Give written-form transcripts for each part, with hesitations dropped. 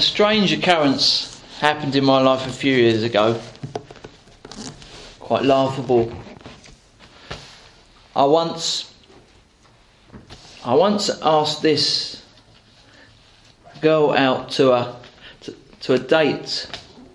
strange occurrence happened in my life a few years ago. Quite laughable. I once asked this girl out to a date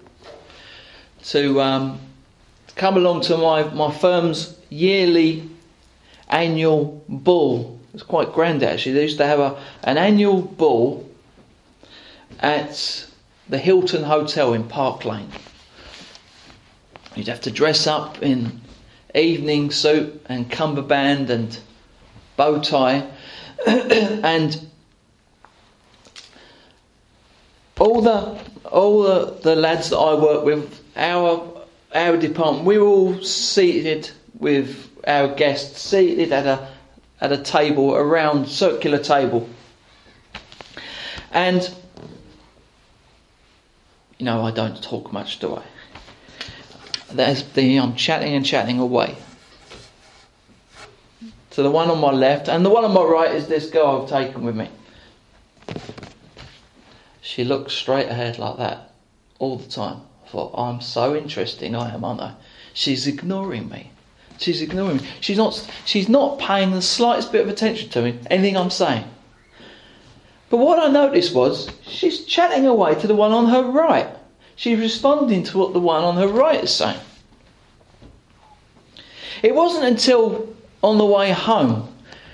to come along to my firm's yearly annual ball. It's quite grand actually. They used to have an annual ball at the Hilton Hotel in Park Lane. You'd have to dress up in evening suit and cummerbund and bow tie, and all the lads that I work with, our department, we were all seated with our guests seated at a table, a round circular table, and I don't talk much, do I? I'm chatting away to the one on my left, and the one on my right is this girl I've taken with me. She looks straight ahead like that all the time. I thought, I'm so interesting, aren't I? She's ignoring me. She's not paying the slightest bit of attention to me, anything I'm saying. But what I noticed was she's chatting away to the one on her right. She's responding to what the one on her right is saying. It wasn't until on the way home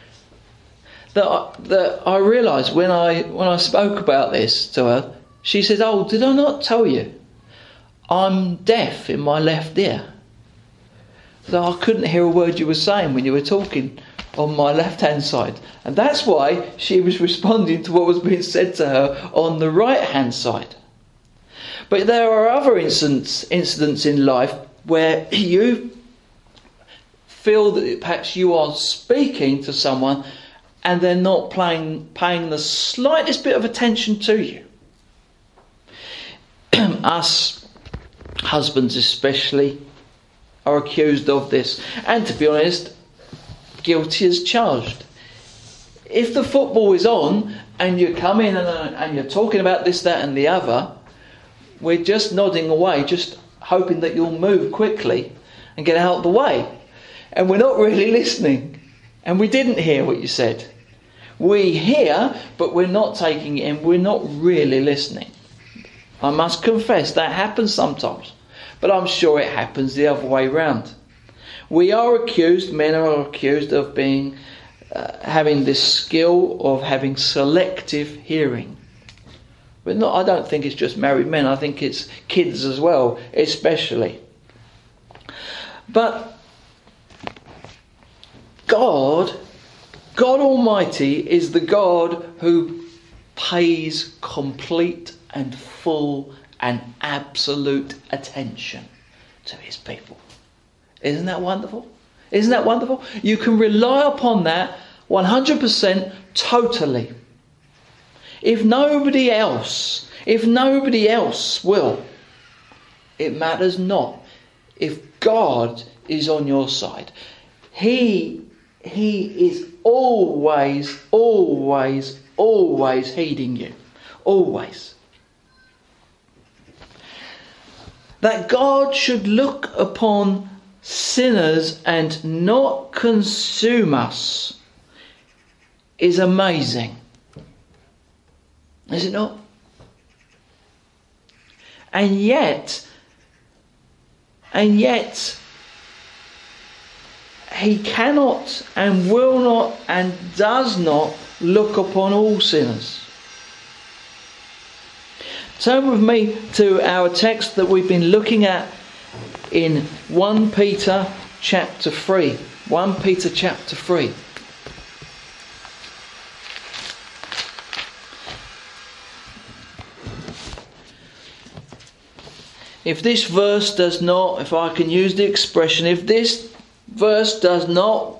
that I realised when I spoke about this to her, she said, "Oh, did I not tell you? I'm deaf in my left ear. So I couldn't hear a word you were saying when you were talking on my left-hand side." And that's why she was responding to what was being said to her on the right-hand side. But there are other incidents in life where you feel that perhaps you are speaking to someone and they're not paying the slightest bit of attention to you. Us husbands especially are accused of this, and to be honest, guilty as charged. If the football is on and you come in and you're talking about this, that and the other, we're just nodding away, just hoping that you'll move quickly and get out of the way. And we're not really listening. And we didn't hear what you said. We hear, but we're not taking it in. We're not really listening. I must confess that happens sometimes. But I'm sure it happens the other way round. Men are accused of being having this skill of having selective hearing. But I don't think it's just married men. I think it's kids as well, especially. But God Almighty is the God who pays complete and full and absolute attention to his people. Isn't that wonderful? Isn't that wonderful? You can rely upon that 100% totally. If nobody else will, it matters not. If God is on your side, He is always heeding you. Always. That God should look upon sinners and not consume us is amazing. Is it not? And yet he cannot and will not and does not look upon all sinners. Turn with me to our text that we've been looking at in 1 Peter chapter 3. 1 Peter chapter 3. If this verse does not, if I can use the expression, if this verse does not,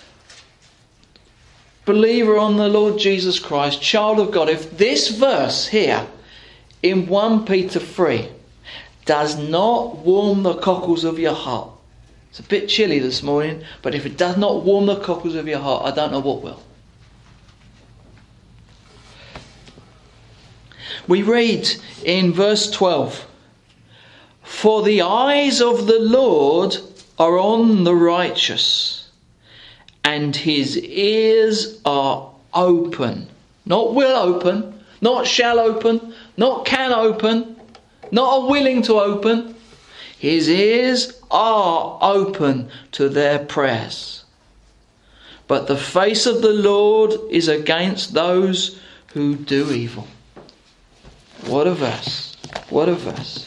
believer on the Lord Jesus Christ, child of God, if this verse here in 1 Peter 3 does not warm the cockles of your heart, it's a bit chilly this morning, but if it does not warm the cockles of your heart, I don't know what will. We read in verse 12, "For the eyes of the Lord are on the righteous, and his ears are open." Not will open, not shall open, not can open, not are willing to open. His ears are open to their prayers. But the face of the Lord is against those who do evil. What a verse. What a verse.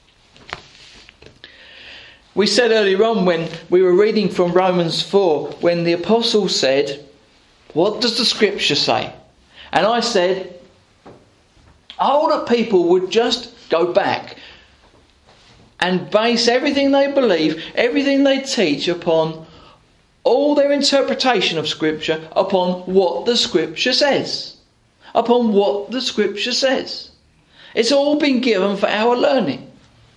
We said earlier on when we were reading from Romans 4, when the apostle said, "What does the scripture say?" And I said, oh, that people would just go back and base everything they believe, everything they teach upon all their interpretation of scripture upon what the scripture says. Upon what the scripture says. It's all been given for our learning.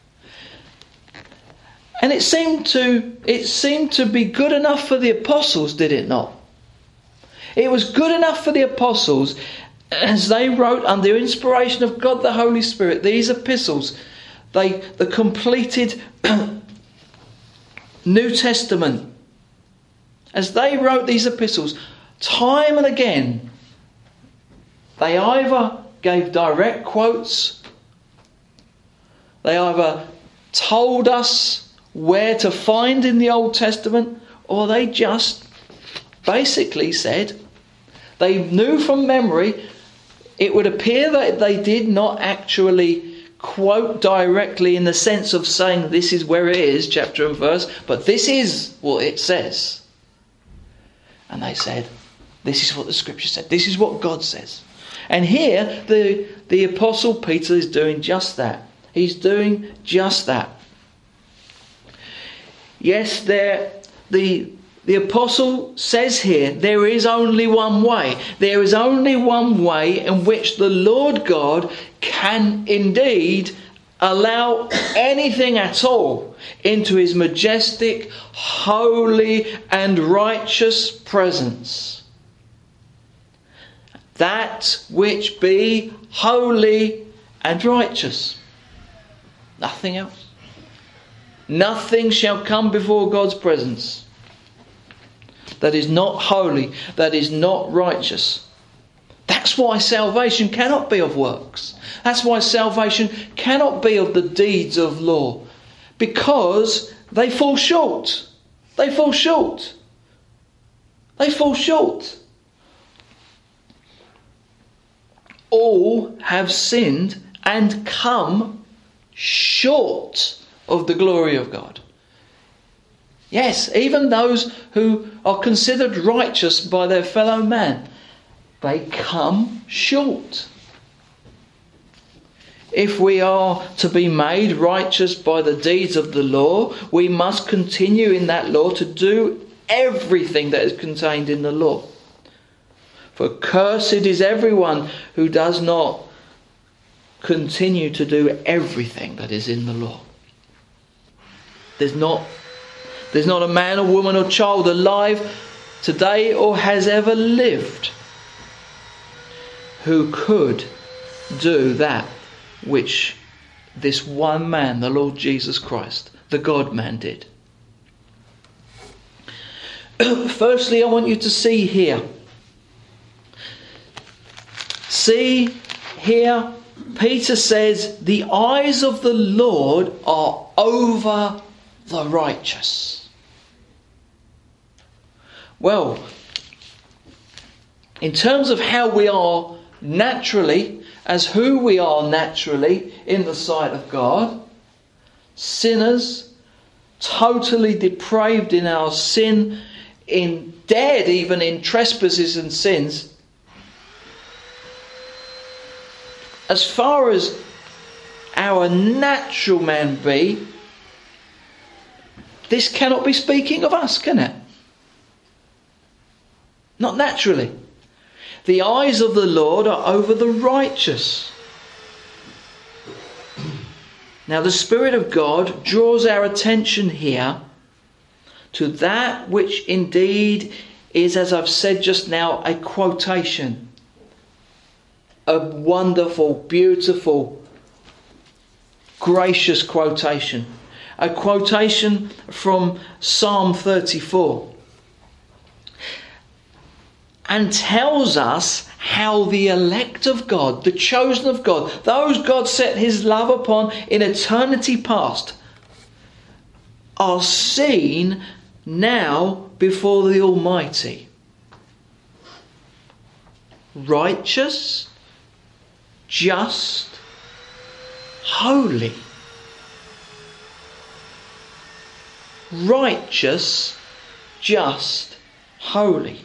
And it seemed to be good enough for the apostles, did it not? It was good enough for the apostles as they wrote under inspiration of God the Holy Spirit these epistles. The completed New Testament. As they wrote these epistles, time and again, they either gave direct quotes, they either told us where to find in the Old Testament, or they just basically said, they knew from memory. It would appear that they did not actually quote directly in the sense of saying this is where it is, chapter and verse, but this is what it says. And they said, this is what the scripture said, this is what God says. And here the apostle Peter is doing just that. He's doing just that. Yes, the apostle says here, there is only one way. There is only one way in which the Lord God can indeed allow anything at all into his majestic, holy and righteous presence. That which be holy and righteous. Nothing else. Nothing shall come before God's presence that is not holy, that is not righteous. That's why salvation cannot be of works. That's why salvation cannot be of the deeds of law. Because they fall short. They fall short. They fall short. All have sinned and come short of the glory of God. Yes, even those who are considered righteous by their fellow man, they come short. If we are to be made righteous by the deeds of the law, we must continue in that law to do everything that is contained in the law. For cursed is everyone who does not continue to do everything that is in the law. There's not a man or woman or child alive today or has ever lived who could do that which this one man, the Lord Jesus Christ, the God-man, did. Firstly, I want you to see here. See here, Peter says, the eyes of the Lord are over the righteous. Well, in terms of how we are naturally, as who we are naturally in the sight of God, sinners, totally depraved in our sin, dead even in trespasses and sins, as far as our natural man be, this cannot be speaking of us, can it? Not naturally. The eyes of the Lord are over the righteous. Now the Spirit of God draws our attention here to that which indeed is, as I've said just now, a quotation a wonderful, beautiful, gracious quotation. A quotation from Psalm 34. And tells us how the elect of God, the chosen of God, those God set his love upon in eternity past, are seen now before the Almighty. Righteous, just, holy. Righteous, just, holy.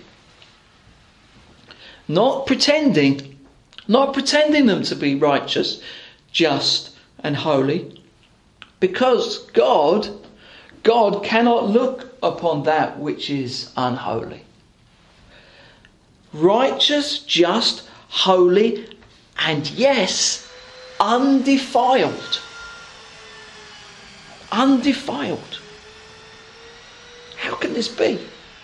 Not pretending them to be righteous, just, and holy, because God cannot look upon that which is unholy. Righteous, just, holy, and yes, undefiled. Undefiled. How can this be?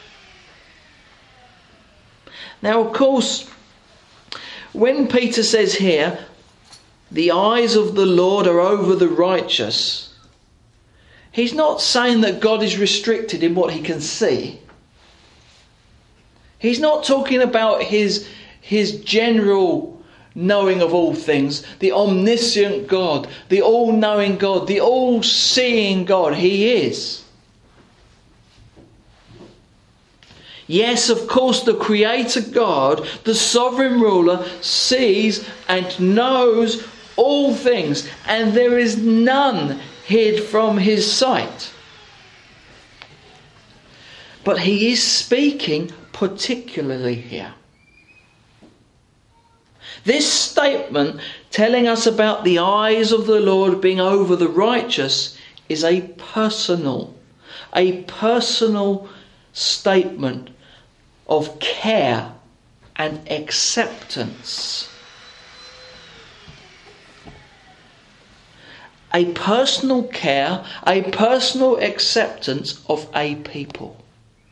Now, of course, when Peter says here, the eyes of the Lord are over the righteous, he's not saying that God is restricted in what he can see. He's not talking about his general knowing of all things, the omniscient God, the all-knowing God, the all-seeing God. He is. Yes, of course, the Creator God, the sovereign ruler, sees and knows all things, and there is none hid from his sight. But he is speaking particularly here. This statement telling us about the eyes of the Lord being over the righteous is a personal statement of care and acceptance. A personal care, a personal acceptance of a people.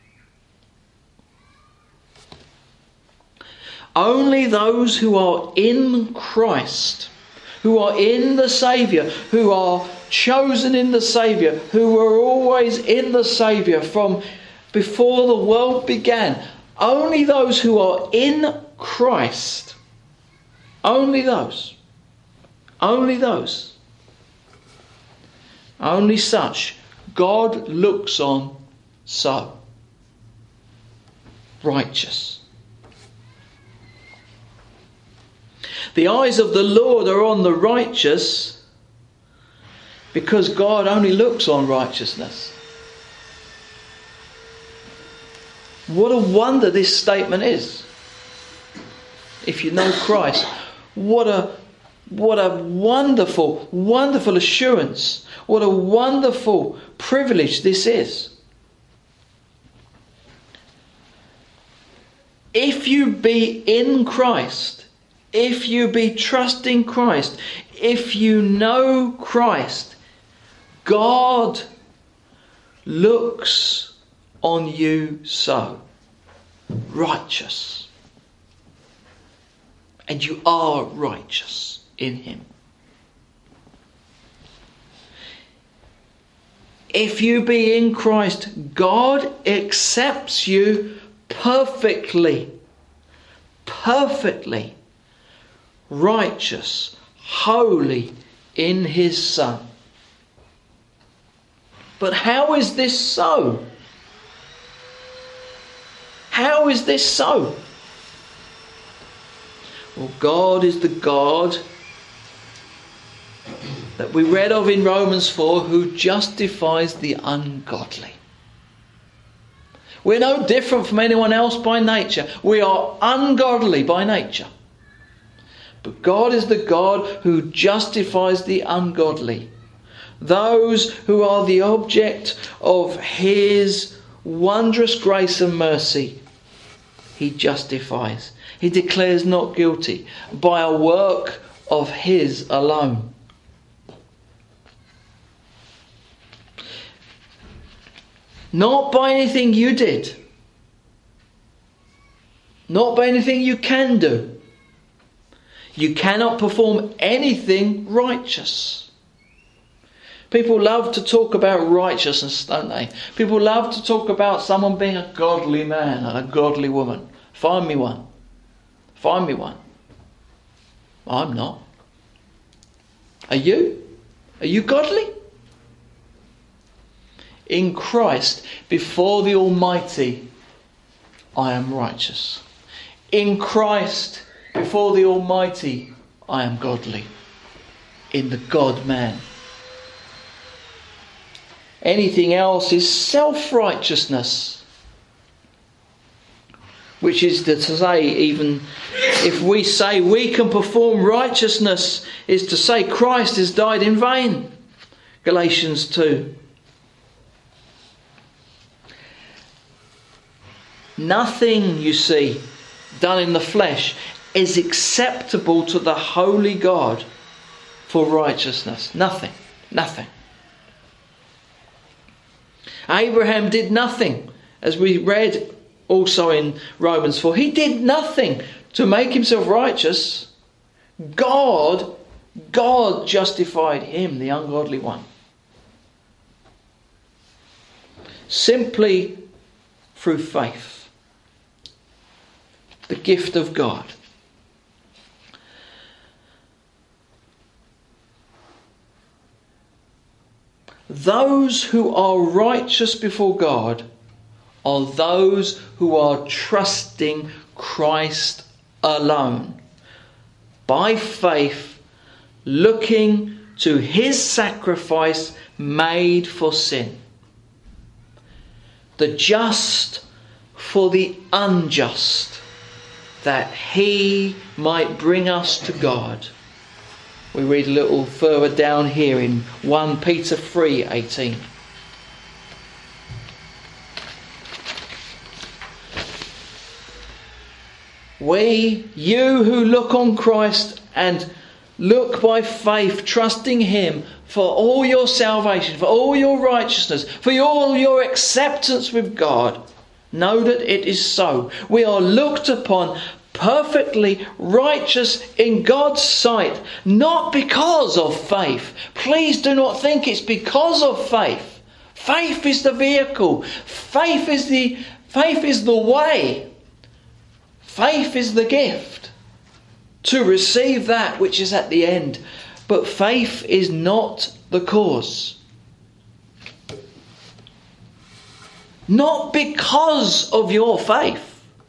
Only those who are in Christ, who are in the Saviour, who are chosen in the Saviour, who were always in the Saviour from before the world began, only those who are in Christ, only such, God looks on so. Righteous. The eyes of the Lord are on the righteous because God only looks on righteousness. What a wonder this statement is. If you know Christ, what a wonderful, wonderful assurance. What a wonderful privilege this is. If you be in Christ, if you be trusting Christ, if you know Christ, God looks on you so. Righteous. And you are righteous in him. If you be in Christ, God accepts you perfectly. Perfectly. Righteous. Holy in his Son. But how is this so? How is this so? Well, God is the God that we read of in Romans 4 who justifies the ungodly. We're no different from anyone else by nature. We are ungodly by nature. But God is the God who justifies the ungodly. Those who are the object of his wondrous grace and mercy, he justifies. He declares not guilty by a work of his alone. Not by anything you did. Not by anything you can do. You cannot perform anything righteous. People love to talk about righteousness, don't they? People love to talk about someone being a godly man and a godly woman. Find me one. Find me one. I'm not. Are you? Are you godly? In Christ, before the Almighty, I am righteous. In Christ, before the Almighty, I am godly. In the God-man. Anything else is self-righteousness. Which is to say, even if we say we can perform righteousness, is to say Christ has died in vain. Galatians 2. Nothing, you see, done in the flesh is acceptable to the holy God for righteousness. Nothing. Nothing. Abraham did nothing, as we read also in Romans 4. He did nothing to make himself righteous. God justified him, the ungodly one. Simply through faith. The gift of God. Those who are righteous before God are those who are trusting Christ alone. By faith, looking to his sacrifice made for sin. The just for the unjust, that he might bring us to God. We read a little further down here in 1 Peter 3:18. You who look on Christ and look by faith, trusting him for all your salvation, for all your righteousness, for all your acceptance with God, know that it is so. We are looked upon perfectly righteous in God's sight, not because of faith. Please do not think it's because of faith. Faith is the vehicle. Faith is the way. Faith is the gift to receive that which is at the end. But faith is not the cause. Not because of your faith,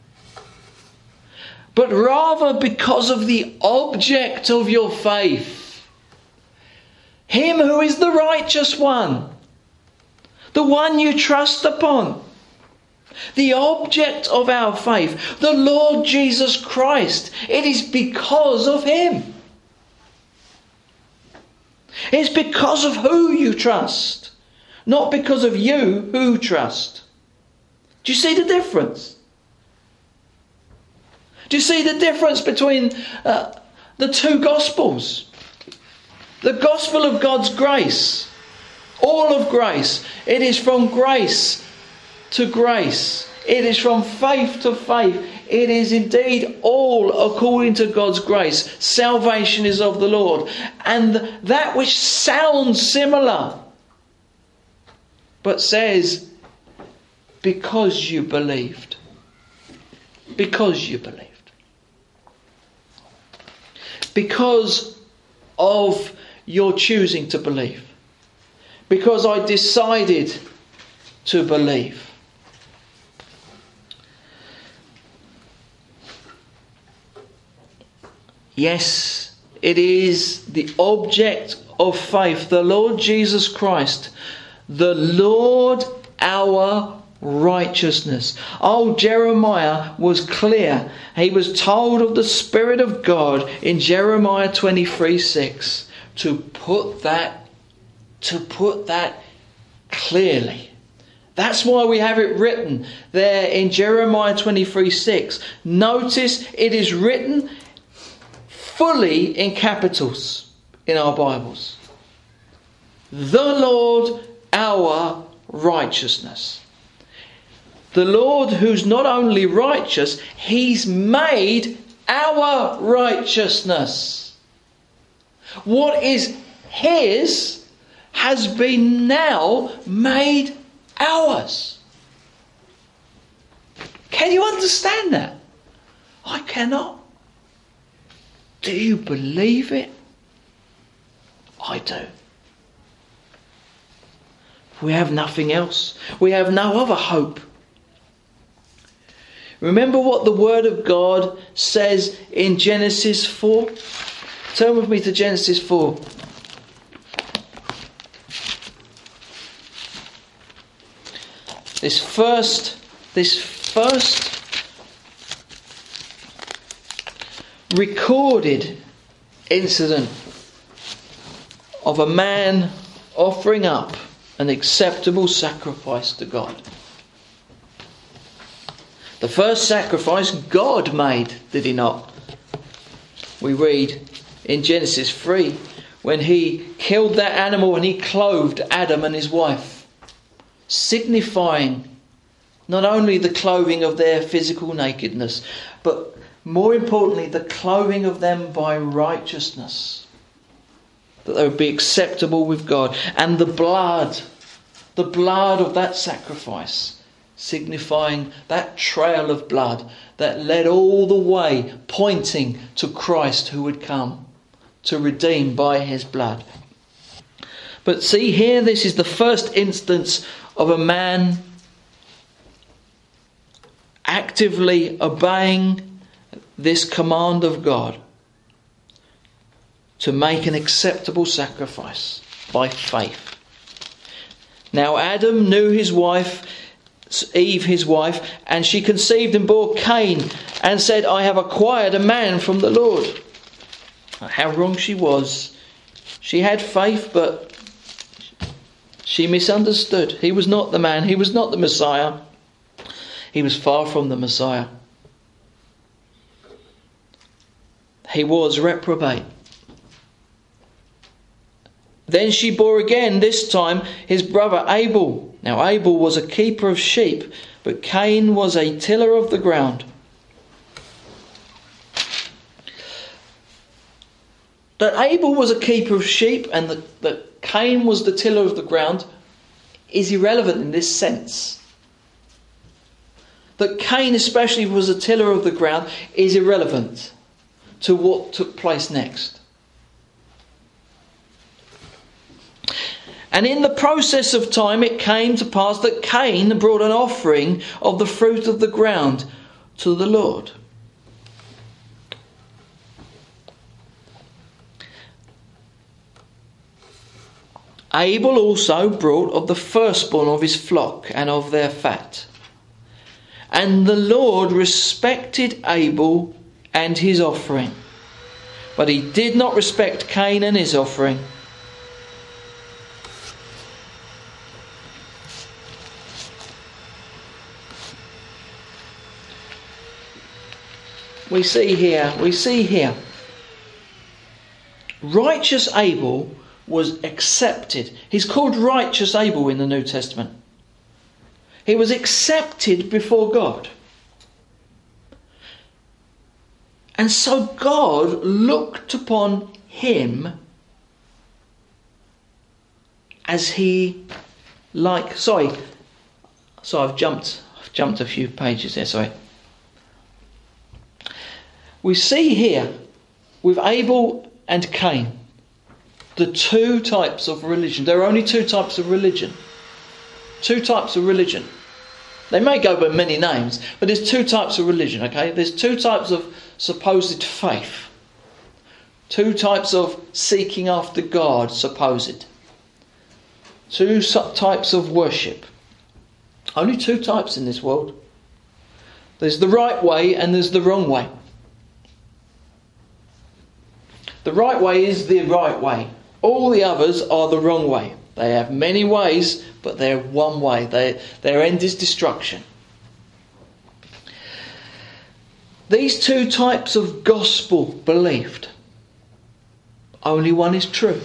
but rather because of the object of your faith. Him who is the righteous one. The one you trust upon. The object of our faith. The Lord Jesus Christ. It is because of him. It's because of who you trust. Not because of you who trust. Do you see the difference? Do you see the difference between the two Gospels? The Gospel of God's grace. All of grace. It is from grace to grace. It is from faith to faith. It is indeed all according to God's grace. Salvation is of the Lord. And that which sounds similar, but says, because you believed. Because you believed. Because of your choosing to believe. Because I decided to believe. Yes, it is the object of faith, the Lord Jesus Christ, the Lord our righteousness. Oh, Jeremiah was clear. He was told of the Spirit of God in Jeremiah 23:6 to put that clearly. That's why we have it written there in Jeremiah 23:6. Notice it is written fully in capitals in our Bibles. The Lord our righteousness. The Lord who's not only righteous, he's made our righteousness. What is his has been now made ours. Can you understand that? I cannot. Do you believe it? I do. We have nothing else. We have no other hope. Remember what the Word of God says in Genesis 4? Turn with me to Genesis 4. This first recorded incident of a man offering up an acceptable sacrifice to God. The first sacrifice God made, did he not? We read in Genesis 3 when he killed that animal and he clothed Adam and his wife, signifying not only the clothing of their physical nakedness, but more importantly, the clothing of them by righteousness, that they would be acceptable with God. And the blood of that sacrifice, signifying that trail of blood that led all the way, pointing to Christ who would come to redeem by his blood. But see here, this is the first instance of a man actively obeying this command of God to make an acceptable sacrifice by faith. Now Adam knew his wife, Eve his wife, and she conceived and bore Cain and said, I have acquired a man from the Lord. How wrong she was. She had faith, but she misunderstood. He was not the man. He was not the Messiah. He was far from the Messiah. He was reprobate. Then she bore again, this time his brother Abel. Now Abel was a keeper of sheep, but Cain was a tiller of the ground. That Abel was a keeper of sheep and that Cain was the tiller of the ground is irrelevant in this sense. That Cain especially was a tiller of the ground is irrelevant to what took place next. And in the process of time it came to pass that Cain brought an offering of the fruit of the ground to the Lord. Abel also brought of the firstborn of his flock and of their fat. And the Lord respected Abel and his offering, but he did not respect Cain and his offering. We see here, righteous Abel was accepted. He's called righteous Abel in the New Testament. He was accepted before God. And so God looked upon him as he I've jumped a few pages there, sorry. We see here with Abel and Cain the two types of religion. There are only two types of religion. Two types of religion. They may go by many names, but there's two types of religion, okay? There's two types of supposed faith. Two types of seeking after God, supposed. Two types of worship. Only two types in this world. There's the right way and there's the wrong way. The right way is the right way. All the others are the wrong way. They have many ways, but they're one way. Their end is destruction. These two types of gospel believed. Only one is true.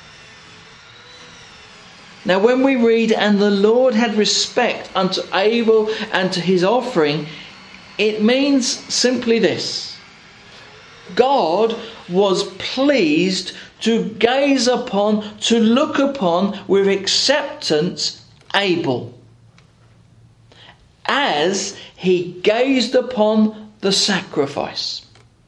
Now when we read, and the Lord had respect unto Abel and to his offering, it means simply this. God was pleased to gaze upon, to look upon with acceptance Abel, as he gazed upon the sacrifice.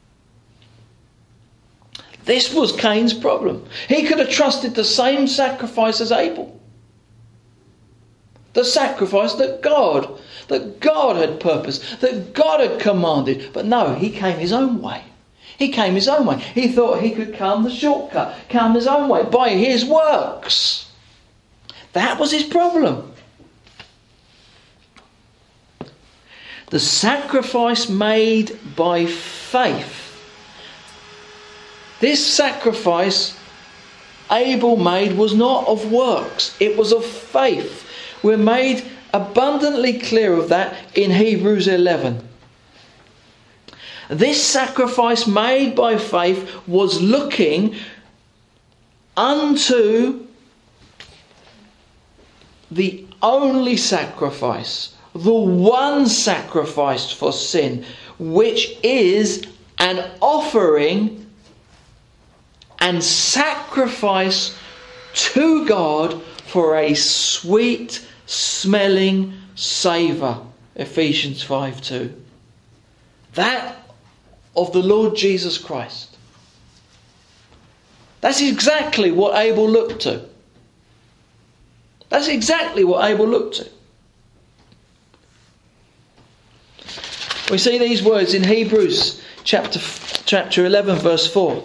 This was Cain's problem. He could have trusted the same sacrifice as Abel. The sacrifice that God had purposed, that God had commanded. But no, he came his own way. He came his own way. He thought he could come the shortcut, come his own way, by his works. That was his problem. The sacrifice made by faith. This sacrifice Abel made was not of works, it was of faith. We're made abundantly clear of that in Hebrews 11. This sacrifice made by faith was looking unto the only sacrifice, the one sacrifice for sin, which is an offering and sacrifice to God for a sweet smelling savour. Ephesians 5:2. That of the Lord Jesus Christ. That's exactly what Abel looked to. That's exactly what Abel looked to. We see these words in Hebrews chapter 11 verse 4.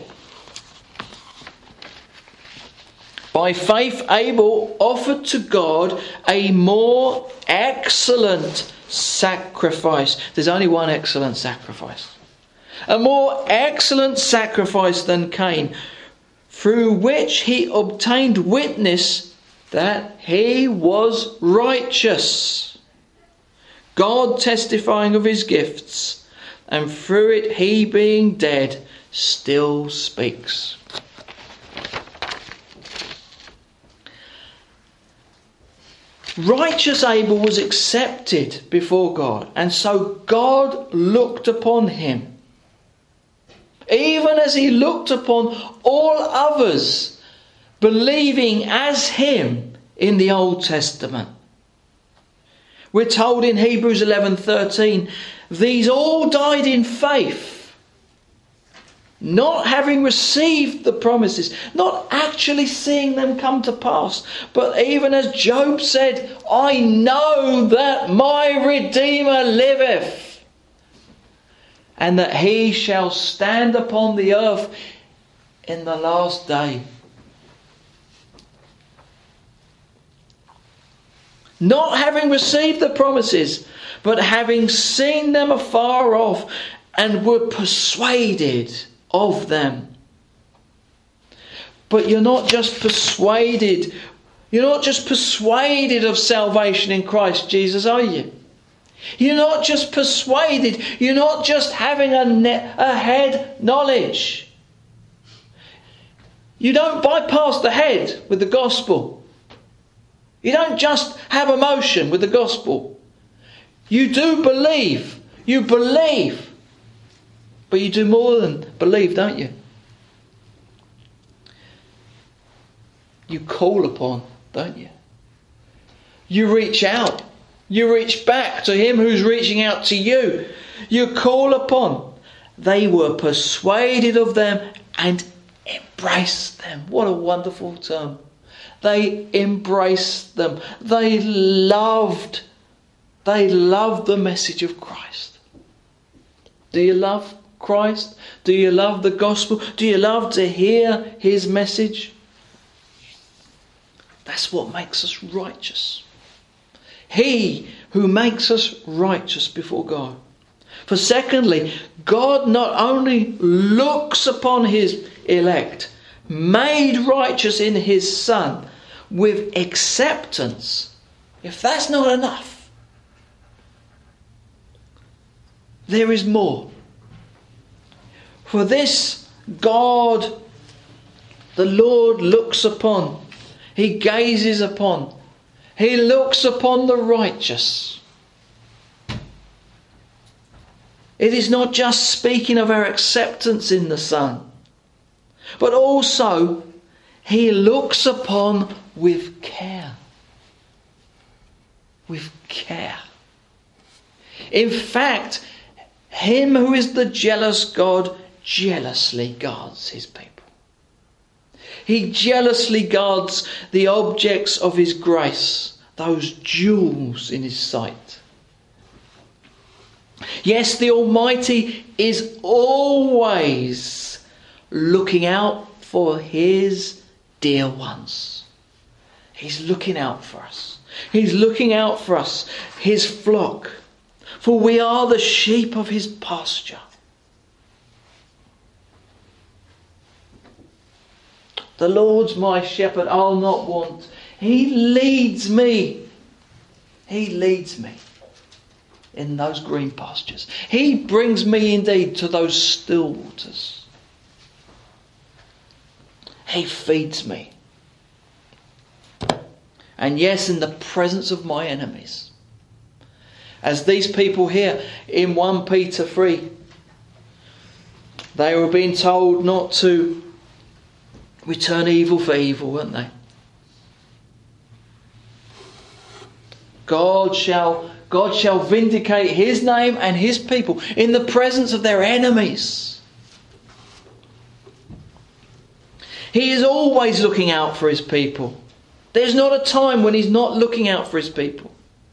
By faith Abel offered to God a more excellent sacrifice. There's only one excellent sacrifice. A more excellent sacrifice than Cain, through which he obtained witness that he was righteous, God testifying of his gifts, and through it he, being dead, still speaks. Righteous Abel was accepted before God, and so God looked upon him, even as he looked upon all others believing as him in the Old Testament. We're told in Hebrews 11:13, these all died in faith, not having received the promises, not actually seeing them come to pass, but even as Job said, I know that my Redeemer liveth, and that he shall stand upon the earth in the last day. Not having received the promises, but having seen them afar off, and were persuaded of them. But you're not just persuaded. You're not just persuaded of salvation in Christ Jesus, are you? You're not just persuaded. You're not just having a head knowledge. You don't bypass the head with the gospel. You don't just have emotion with the gospel. You do believe. You believe. But you do more than believe, don't you? You call upon, don't you? You reach out. You reach back to him who's reaching out to you. You call upon. They were persuaded of them and embraced them. What a wonderful term. They embraced them. They loved the message of Christ. Do you love Christ? Do you love the gospel? Do you love to hear his message? That's what makes us righteous. He who makes us righteous before God. For secondly, God not only looks upon his elect, made righteous in his Son, with acceptance. If that's not enough, there is more. For this God, the Lord, looks upon. He gazes upon. He looks upon the righteous. It is not just speaking of our acceptance in the Son, but also he looks upon with care. With care. In fact, him who is the jealous God jealously guards his people. He jealously guards the objects of his grace, those jewels in his sight. Yes, the Almighty is always looking out for his dear ones. He's looking out for us. He's looking out for us, his flock. For we are the sheep of his pasture. The Lord's my shepherd, I'll not want. He leads me. He leads me in those green pastures. He brings me indeed to those still waters. He feeds me. And yes, in the presence of my enemies. As these people here in 1 Peter 3, they were being told not to return evil for evil, weren't they? God shall vindicate his name and his people in the presence of their enemies. He is always looking out for his people. There's not a time when he's not looking out for his people.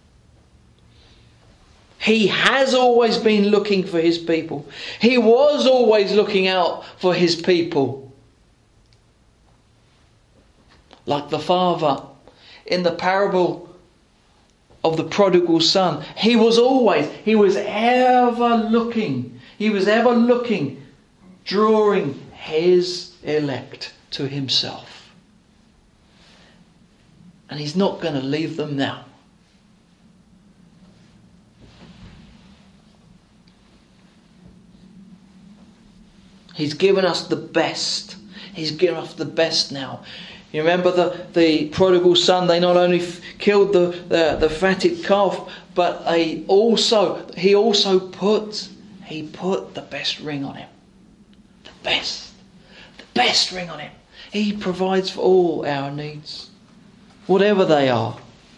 He has always been looking for his people. He was always looking out for his people. Like the father in the parable of the prodigal son. He was ever looking, drawing his elect to himself. And he's not going to leave them now. He's given us the best. He's given us the best now. You remember the prodigal son, they not only killed the fatted calf, but he also put the best ring on him. The best ring on him. He provides for all our needs, whatever they are.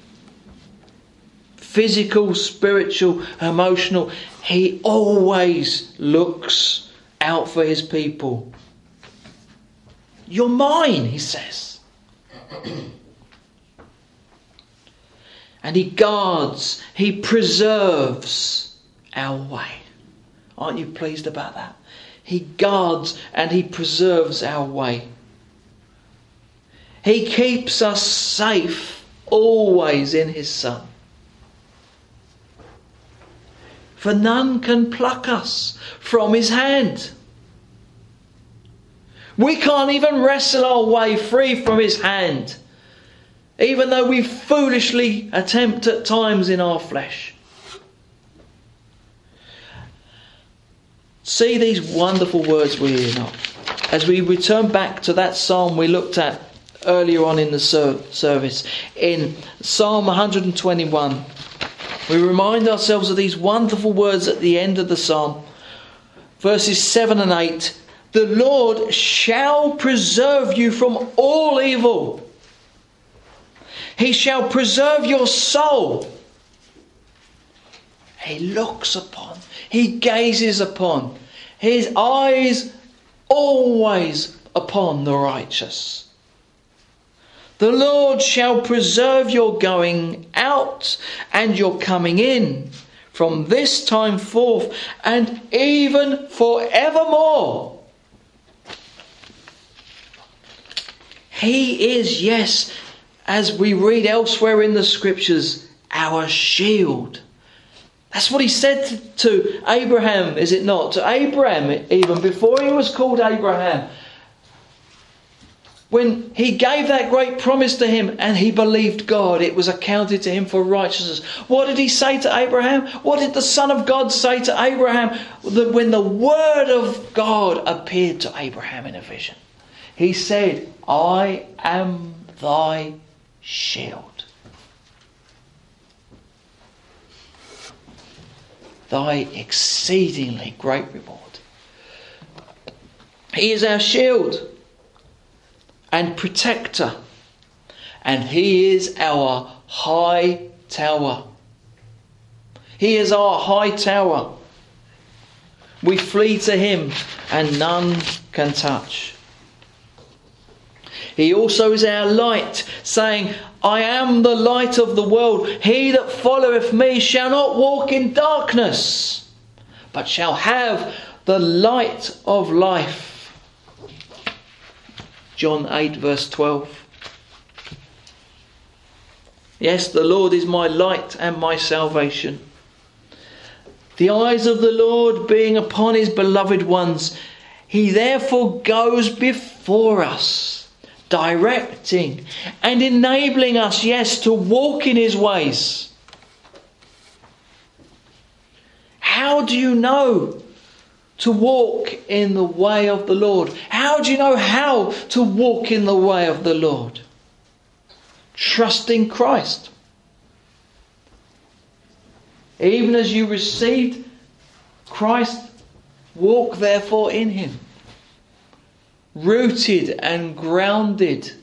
Physical, spiritual, emotional. He always looks out for his people. You're mine, he says. And he guards, he preserves our way. Aren't you pleased about that? He guards and he preserves our way. He keeps us safe always in his Son. For none can pluck us from his hand. We can't even wrestle our way free from his hand, even though we foolishly attempt at times in our flesh. See these wonderful words we hear as we return back to that psalm we looked at earlier on in the service. In Psalm 121, we remind ourselves of these wonderful words at the end of the psalm. Verses 7 and 8. The Lord shall preserve you from all evil. He shall preserve your soul. He looks upon, he gazes upon, his eyes always upon the righteous. The Lord shall preserve your going out and your coming in from this time forth and even forevermore. He is, yes, as we read elsewhere in the scriptures, our shield. That's what he said to Abraham, is it not? To Abraham, even before he was called Abraham. When he gave that great promise to him and he believed God, it was accounted to him for righteousness. What did he say to Abraham? What did the Son of God say to Abraham when the word of God appeared to Abraham in a vision? He said, I am thy shield. thy exceedingly great reward. He is our shield and protector, and he is our high tower. He is our high tower. We flee to him and none can touch. He also is our light, saying, I am the light of the world. He that followeth me shall not walk in darkness, but shall have the light of life. John 8 verse 12. Yes, the Lord is my light and my salvation. The eyes of the Lord being upon his beloved ones, he therefore goes before us, directing and enabling us, yes, to walk in his ways. How do you know to walk in the way of the Lord? How do you know how to walk in the way of the Lord? Trusting Christ. Even as you received Christ, walk therefore in him. Rooted and grounded.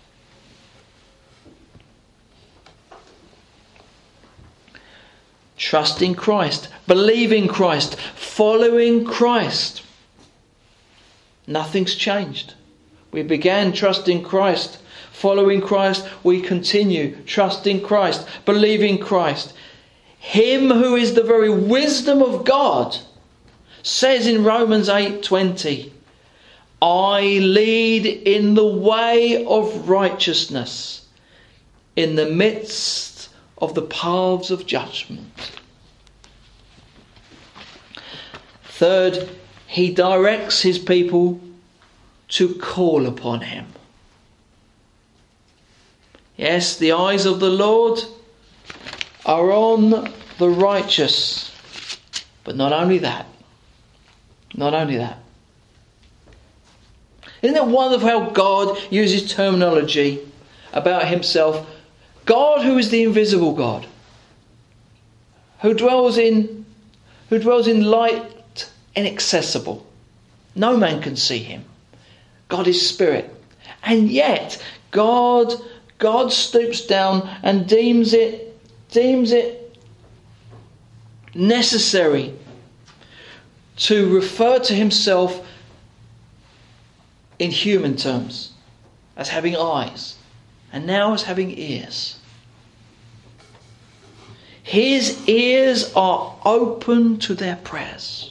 Trusting Christ, believing Christ, following Christ. Nothing's changed. We began trusting Christ, following Christ. We continue trusting Christ, believing Christ. Him who is the very wisdom of God says in Romans 8:20, I lead in the way of righteousness in the midst of the paths of judgment. Third, he directs his people to call upon him. Yes, the eyes of the Lord are on the righteous. But not only that. Not only that. Isn't it wonderful how God uses terminology about himself? God, who is the invisible God, who dwells in light inaccessible. No man can see him. God is spirit. And yet God stoops down and deems it necessary to refer to himself in human terms as having eyes and now as having ears. His ears are open to their prayers.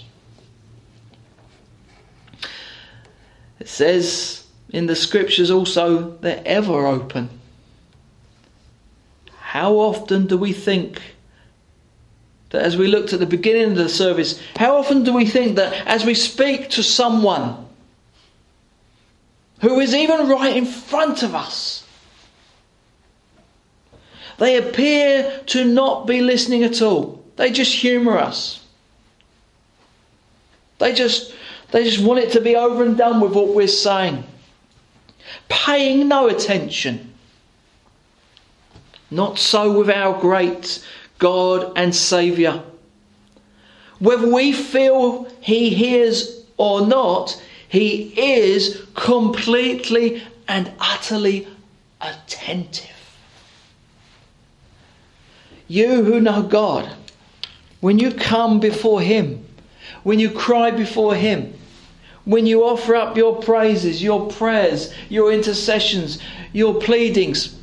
It says in the scriptures also, they're ever open. How often do we think that, as we looked at the beginning of the service, how often do we think that as we speak to someone who is even right in front of us, they appear to not be listening at all. They just humour us. They just want it to be over and done with what we're saying. Paying no attention. Not so with our great God and Saviour. Whether we feel he hears or not, he is completely and utterly attentive. You who know God, when you come before him, when you cry before him, when you offer up your praises, your prayers, your intercessions, your pleadings,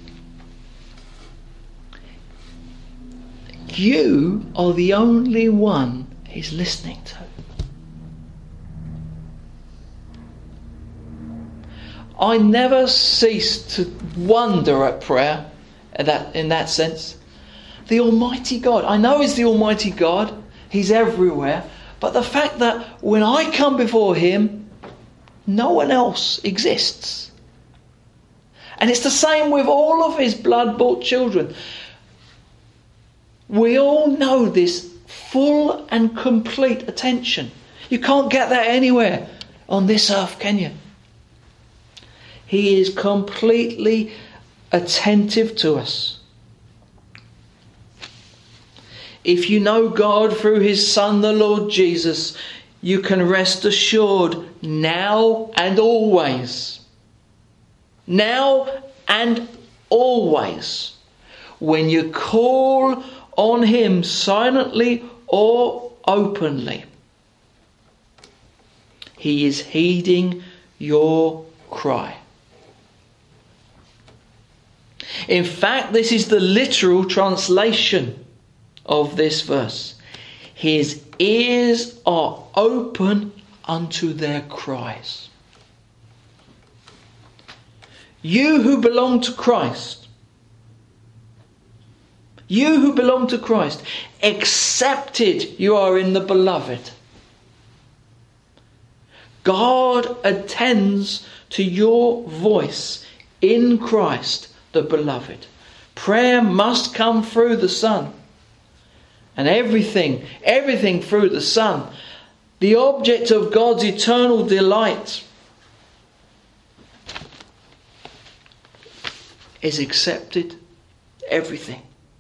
you are the only one he's listening to. I never cease to wonder at prayer in that sense. The Almighty God, I know he's the Almighty God, he's everywhere, but the fact that when I come before him, no one else exists. And it's the same with all of his blood-bought children. We all know this full and complete attention. You can't get that anywhere on this earth, can you? He is completely attentive to us. If you know God through his Son, the Lord Jesus, you can rest assured now and always. Now and always. When you call on him silently or openly, he is heeding your cry. In fact, this is the literal translation of this verse. His ears are open unto their cries. You who belong to Christ, accepted you are in the beloved. God attends to your voice in Christ, the beloved. Prayer must come through the Son. And everything through the Son. The object of God's eternal delight is accepted. Everything.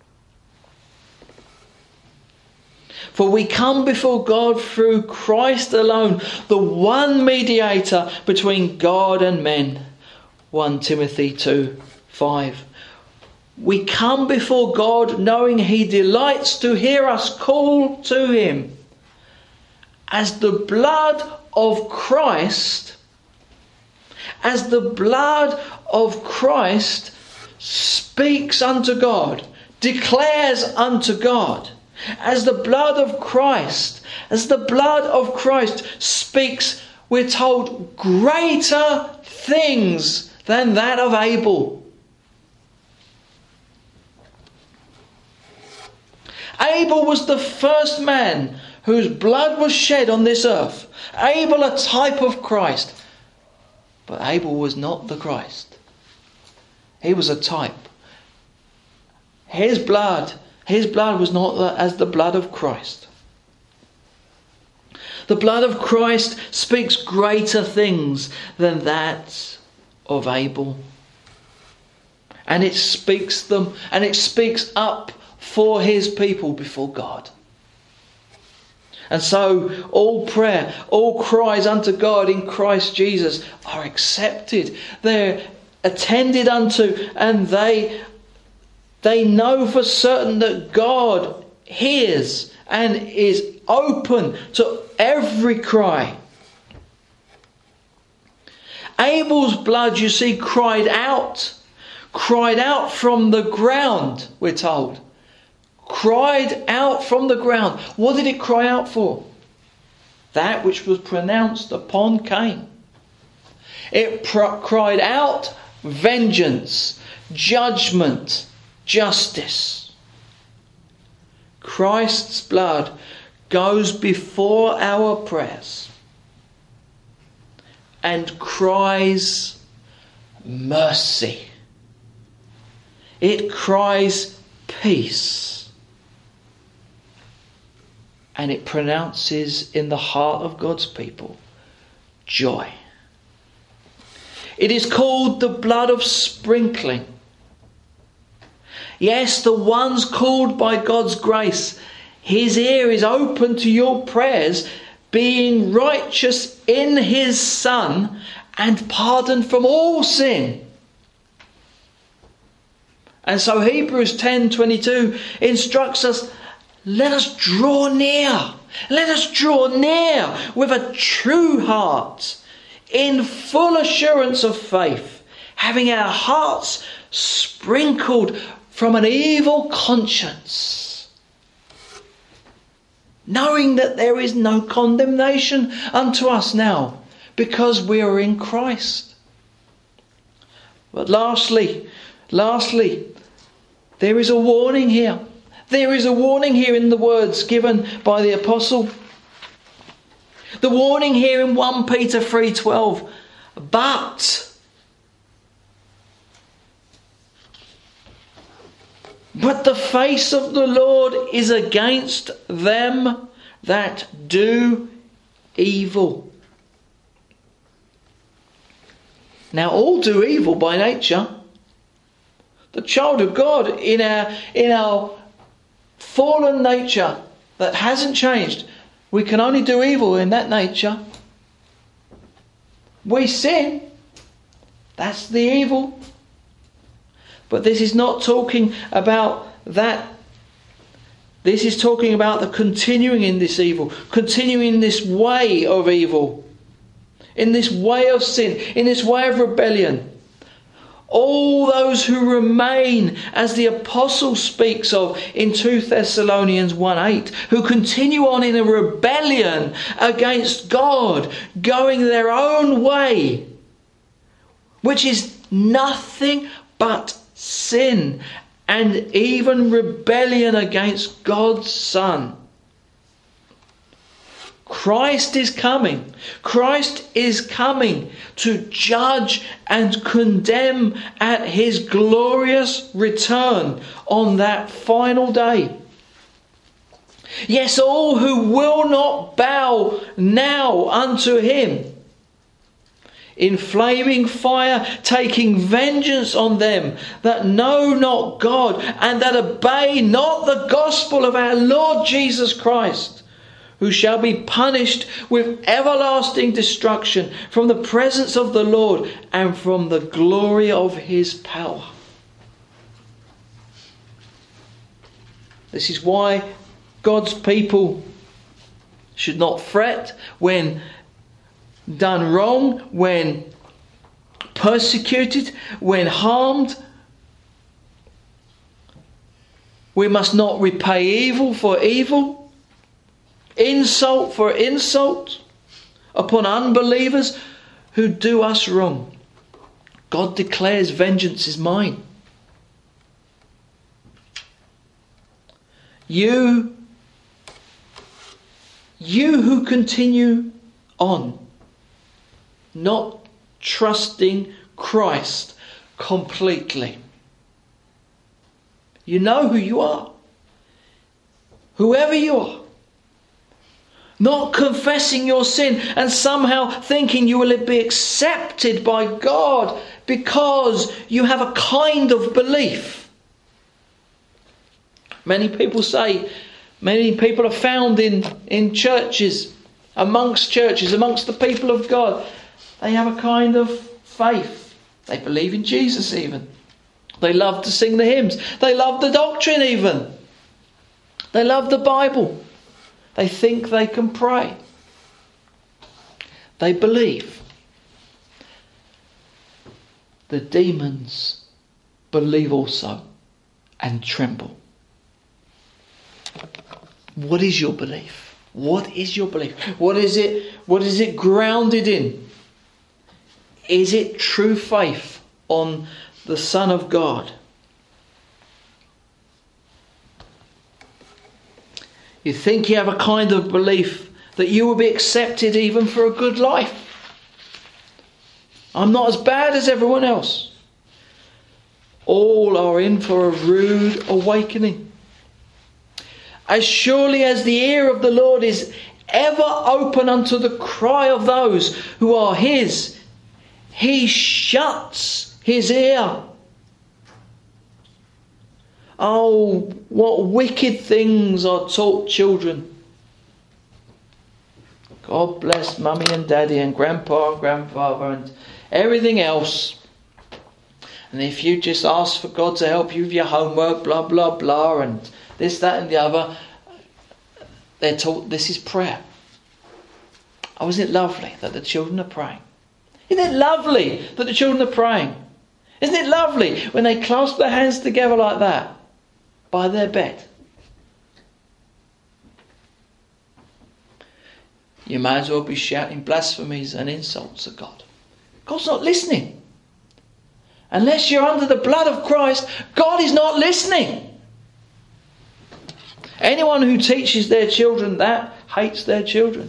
For we come before God through Christ alone, the one mediator between God and men. 1 Timothy 2:5. We come before God knowing he delights to hear us call to him. As the blood of Christ speaks unto God, declares unto God, as the blood of Christ speaks, we're told, greater things than that of Abel. Abel was the first man whose blood was shed on this earth. Abel, a type of Christ. But Abel was not the Christ. He was a type. His blood was not as the blood of Christ. The blood of Christ speaks greater things than that of Abel. And it speaks them, and it speaks up for his people before God. And so all prayer, all cries unto God in Christ Jesus are accepted. They're attended unto, and they know for certain that God hears and is open to every cry. Abel's blood, you see, cried out from the ground, we're told. Cried out from the ground. What did it cry out for? That which was pronounced upon Cain. It cried out vengeance, judgment, justice. Christ's blood goes before our prayers and cries mercy. It cries peace. And it pronounces in the heart of God's people joy. It is called the blood of sprinkling. Yes, the ones called by God's grace, his ear is open to your prayers, being righteous in his Son and pardoned from all sin. And so Hebrews 10:22 instructs us, let us draw near. Let us draw near with a true heart, in full assurance of faith, having our hearts sprinkled from an evil conscience, knowing that there is no condemnation unto us now, because we are in Christ. But lastly, there is a warning here. There is a warning here in the words given by the apostle. The warning here in 1 Peter 3:12. But the face of the Lord is against them that do evil. Now all do evil by nature. The child of God in our fallen nature that hasn't changed. We can only do evil in that nature. We sin. That's the evil. But this is not talking about that. This is talking about the continuing in this evil, continuing in this way of evil, in this way of sin, in this way of rebellion. All those who remain, as the apostle speaks of in 2 Thessalonians 1:8, who continue on in a rebellion against God, going their own way, which is nothing but sin and even rebellion against God's Son. Christ is coming. Christ is coming to judge and condemn at his glorious return on that final day. Yes, all who will not bow now unto him, in flaming fire, taking vengeance on them that know not God and that obey not the gospel of our Lord Jesus Christ, who shall be punished with everlasting destruction from the presence of the Lord and from the glory of his power. This is why God's people should not fret when done wrong, when persecuted, when harmed. We must not repay evil for evil, insult for insult upon unbelievers who do us wrong. God declares vengeance is mine. You who continue on, not trusting Christ completely. You know who you are. Whoever you are. Not confessing your sin and somehow thinking you will be accepted by God because you have a kind of belief. Many people are found in churches, amongst the people of God. They have a kind of faith. They believe in Jesus even. They love to sing the hymns. They love the doctrine even. They love the Bible. They think they can pray. They believe. The demons believe also and tremble. What is your belief? What is your belief? What is it grounded in? Is it true faith on the Son of God? You think you have a kind of belief that you will be accepted even for a good life. I'm not as bad as everyone else. All are in for a rude awakening. As surely as the ear of the Lord is ever open unto the cry of those who are his, he shuts his ear. Oh, what wicked things are taught children. God bless mummy and daddy and grandpa and grandfather and everything else. And if you just ask for God to help you with your homework, blah, blah, blah, and this, that and the other, they're taught this is prayer. Oh, isn't it lovely that the children are praying? Isn't it lovely that the children are praying? Isn't it lovely when they clasp their hands together like that by their bed? You may as well be shouting blasphemies and insults at God. God's not listening. Unless you're under the blood of Christ, God is not listening. Anyone who teaches their children that hates their children.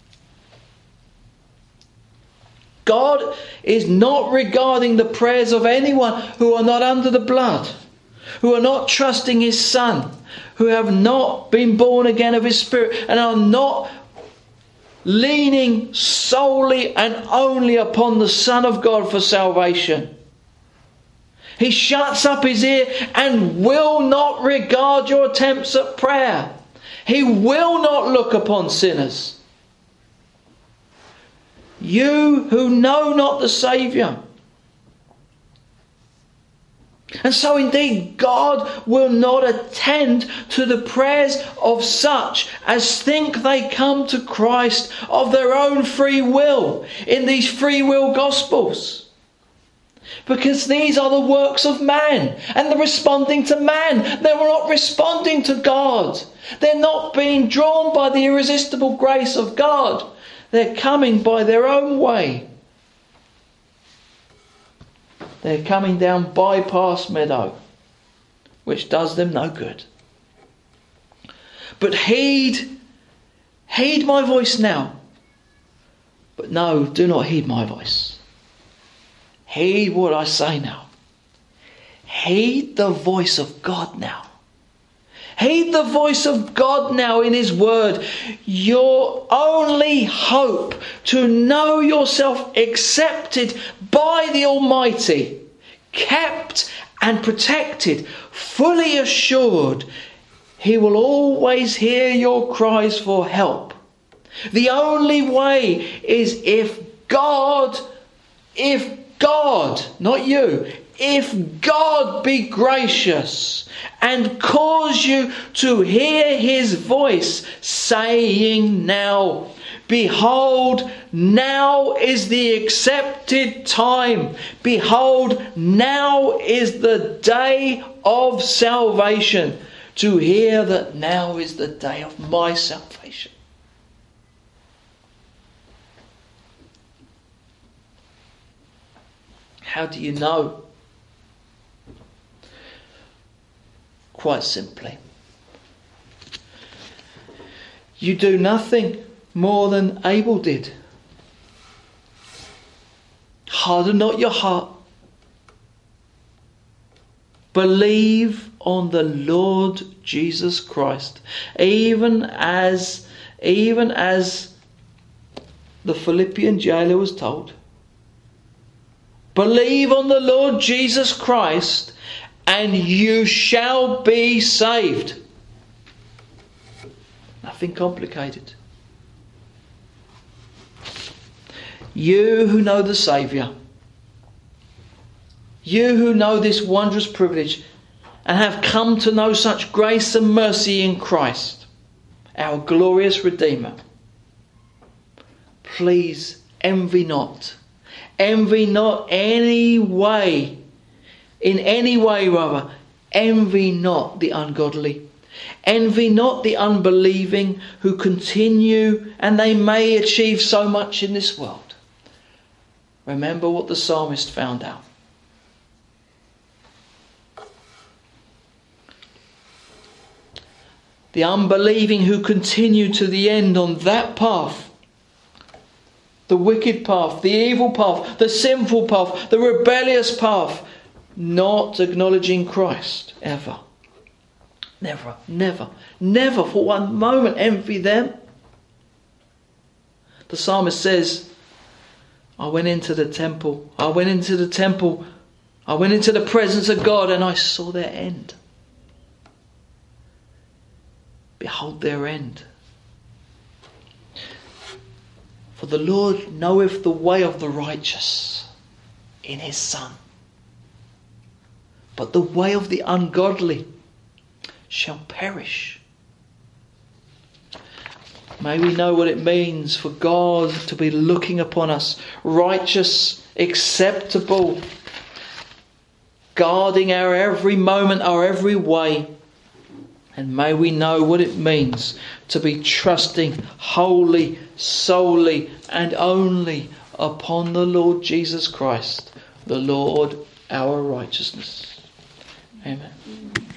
God is not regarding the prayers of anyone who are not under the blood, who are not trusting his Son, who have not been born again of his Spirit and are not leaning solely and only upon the Son of God for salvation. He shuts up his ear and will not regard your attempts at prayer. He will not look upon sinners. You who know not the Saviour. And so indeed God will not attend to the prayers of such as think they come to Christ of their own free will in these free will gospels. Because these are the works of man, and they're responding to man. They're not responding to God. They're not being drawn by the irresistible grace of God. They're coming by their own way. They're coming down bypass meadow, which does them no good. But heed my voice now. But no, do not heed my voice. Heed what I say now. Heed the voice of God now. Heed the voice of God now in His Word. Your only hope to know yourself accepted by the Almighty, kept and protected, fully assured He will always hear your cries for help. The only way is if God, not you, if God be gracious and cause you to hear His voice saying now, behold, now is the accepted time. Behold, now is the day of salvation. To hear that now is the day of my salvation. How do you know? Quite simply. You do nothing more than Abel did. Harden not your heart. Believe on the Lord Jesus Christ, even as the Philippian jailer was told. Believe on the Lord Jesus Christ and you shall be saved. Nothing complicated. You who know the Saviour, you who know this wondrous privilege and have come to know such grace and mercy in Christ, our glorious Redeemer, please envy not. Envy not in any way, envy not the ungodly. Envy not the unbelieving who continue and they may achieve so much in this world. Remember what the psalmist found out. The unbelieving who continue to the end on that path, the wicked path, the evil path, the sinful path, the rebellious path, not acknowledging Christ ever. Never for one moment envy them. The psalmist says, I went into the presence of God and I saw their end. Behold their end. For the Lord knoweth the way of the righteous in His Son. But the way of the ungodly shall perish. May we know what it means for God to be looking upon us, righteous, acceptable, guarding our every moment, our every way. And may we know what it means to be trusting wholly, solely and only upon the Lord Jesus Christ, the Lord our righteousness. Amen.